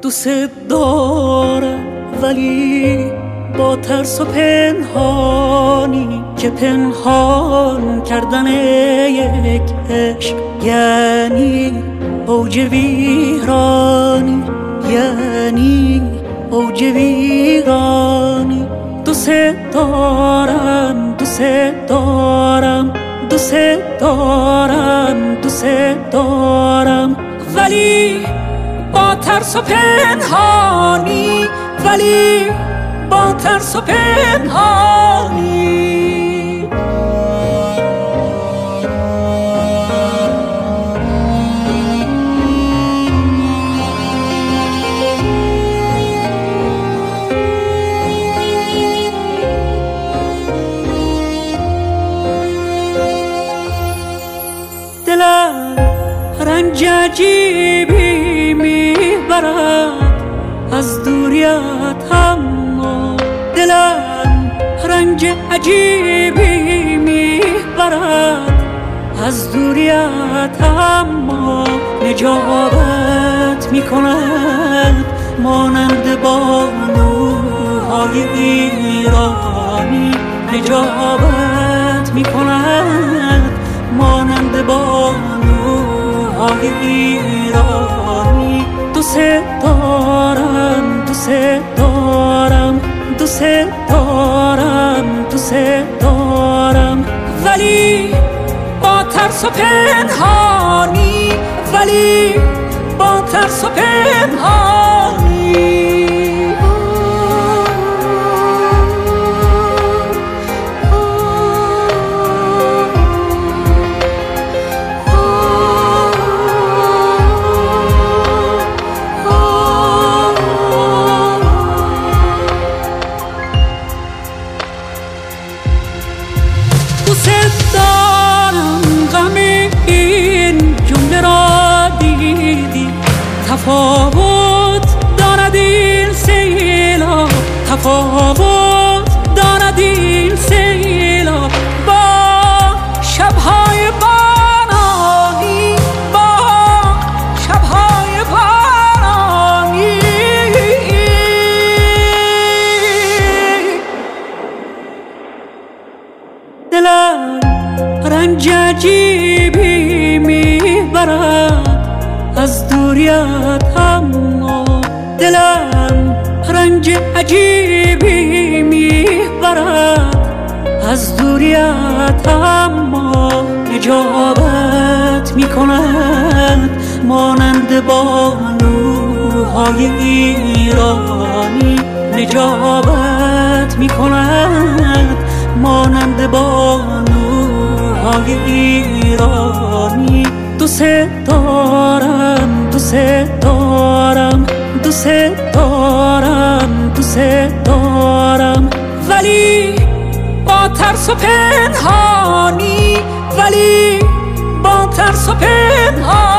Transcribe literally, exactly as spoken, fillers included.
دوست دارم ولی با ترس و پنهانی که پنهان کردن یک عشق یعنی اوج ویرانی، یعنی اوج ویرانی. دوست دارم دوست دارم دوست دارم دوست دارم ولی با ترس و پنهانی، ولی با ترس و پنهانی. دلم رنج عجیبی میبرد از دوریت، اما دلم رنج عجیبی میبرد از دوریت، اما نجابت میکند مانند بانوهای ایرانی، نجابت میکند مانند بانوهای ایرانی. دوست دارم دوست دارم دوست دارم دوست دارم ولی با ترس و پنهانی، ولی با ترس و پنهانی. دوست دارم غم این جمله را دیدی، تفاوت دارد این سیلا، تفاوت دارد این سیلا با شبهای بارانی، با شبهای بارانی. دلم رنج عجیبی میبرد از دوریت، اما دلم رنج عجیبی میبرد از دوریت، اما نجابت میکند مانند بانوهای ایرانی، نجابت میکند مانند بانوهای ایرانی. دوست دارم دوست دارم دوست دارم دوست دارم ولی با ترس و پنهانی، ولی با ترس و پنهانی.